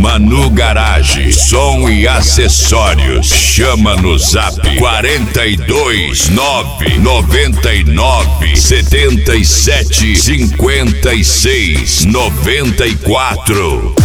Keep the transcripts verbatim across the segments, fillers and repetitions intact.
Manu Garage, som e acessórios. Chama no zap quarenta e dois, nove noventa e nove, setenta e sete, cinquenta e seis, noventa e quatro.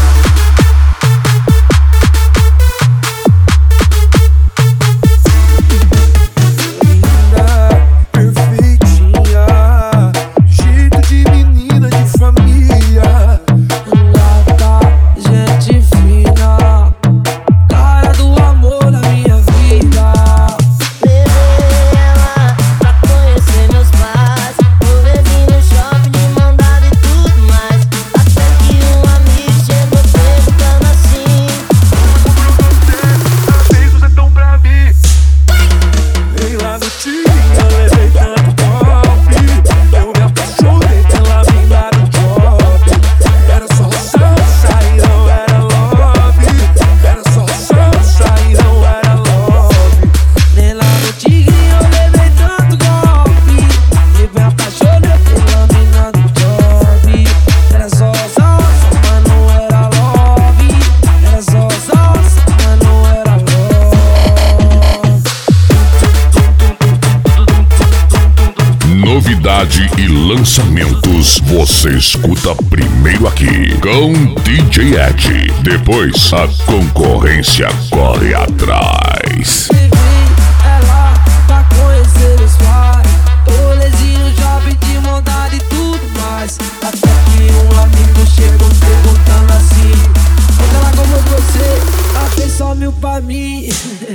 Novidade e lançamentos você escuta primeiro aqui com D J Ed. Depois a concorrência corre atrás. Ela pra conhecer os pais, rolezinho, jovem de maldade e tudo mais. Até que um amigo chegou perguntando assim: ela como você, ela fez só mil pra mim.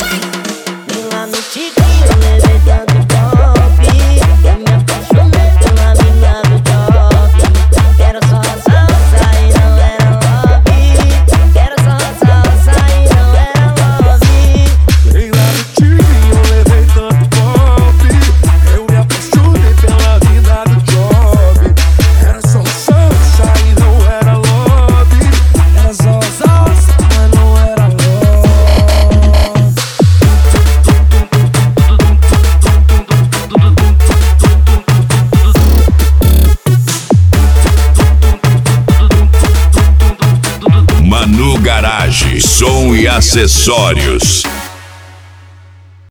Uma mentiguinha, eu levei tanto golpe, eu me apaixonei pela mina do job. Quero só salsa e não era love. Quero só salsa e não era love. Ei lá no time, eu levei tanto golpe, eu me apaixonei pela mina do job. Era só salsa e não era love. Era só salsa, mas não era love. Manu Garage, som e acessórios.